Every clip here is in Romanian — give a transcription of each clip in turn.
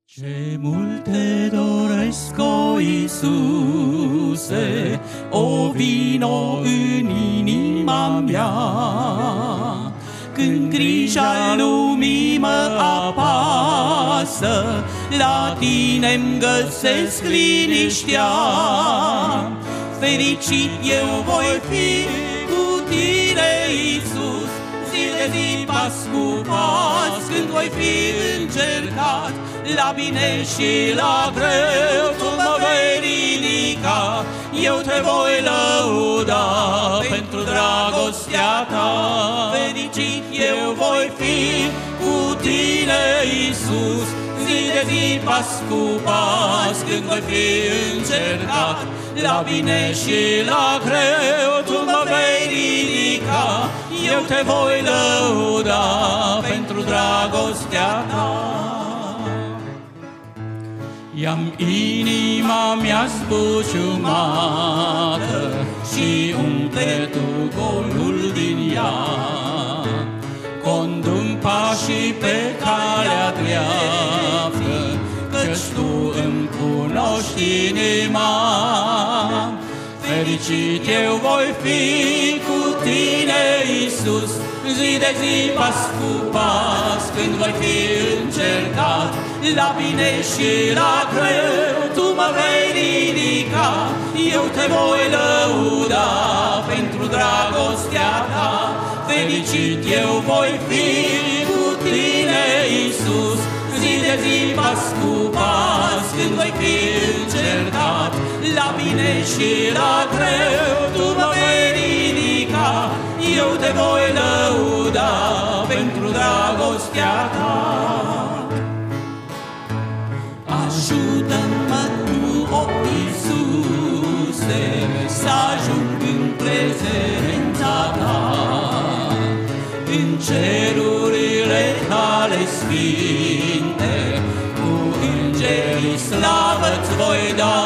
Ce mult te doresc, o Iisuse, o vino în inima mea. Când grija lumii mă apasă, la tine-mi găsesc liniștea. Fericit eu voi fi cu tine, Iisus, zi de zi, pas cu pas, când voi fi încercat. La bine și la greu tu mă vei ridica, eu te voi lăuda pentru dragostea ta. Fericit eu voi fi cu tine, Iisus, zi de zi, pas cu pas, când voi fi încercat. La bine și la greu tu mă vei ridica, eu te voi lăuda pentru dragostea ta. I-am inima mea zbuciumată și umple tu golul din ea. Condum pașii pe calea dreaptă, căci tu îmi cunoști inima. Fericit eu voi fi cu tine, Iisus, zi de zi, pas cu pas, când voi fi încercat. La bine și la greu tu mă vei ridica, eu te voi lăuda pentru dragostea ta. Fericit eu voi fi cu tine, Iisus, zi de zi, pas cu pas, când voi fi încercat. La bine și la greu tu mă vei ridica, eu te voi lăuda pentru dragostea ta. Ajută-mă tu, o Iisuse, să ajung în prezența ta, în cerurile tale sfinte, cu îngerii slavă-ți voi da.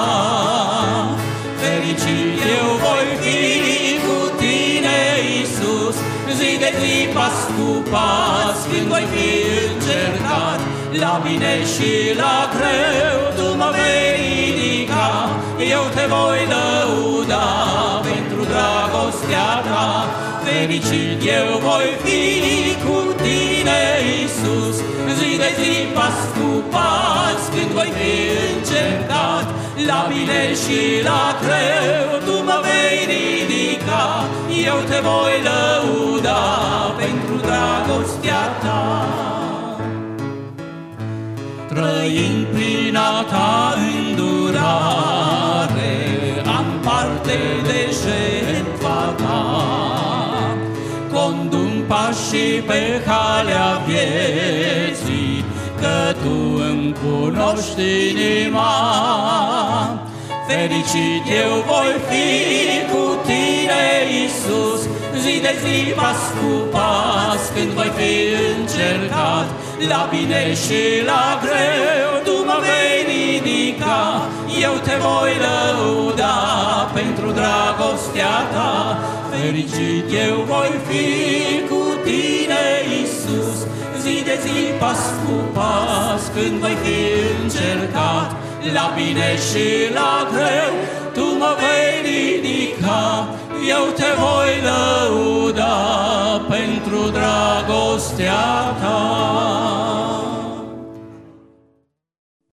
Fericit eu voi fi cu tine, Iisus, zi de zi, pas cu pas, când voi fi încercat. La bine și la greu tu mă vei ridica, eu te voi lăuda pentru dragostea ta. Fericit eu voi fi cu tine, Iisus, zi de zi, pas cu pas, când voi fi încercat. La bine și la greu tu mă vei ridica, eu te voi lăuda pentru dragostea ta. Trăind prin a ta îndurare, am parte de jertfa ta. Condum pașii pe calea vieții, că tu îmi cunoști inima. Fericit eu voi fi cu tine, Iisus, zi de zi, pas cu pas, când voi fi încercat. La bine și la greu tu mă vei ridica, eu te voi lăuda pentru dragostea ta. Fericit eu voi fi cu tine, Iisus, zi de zi, pas cu pas, când voi fi încercat. La bine și la greu tu mă vei ridica, eu te voi lăuda pentru dragostea ta.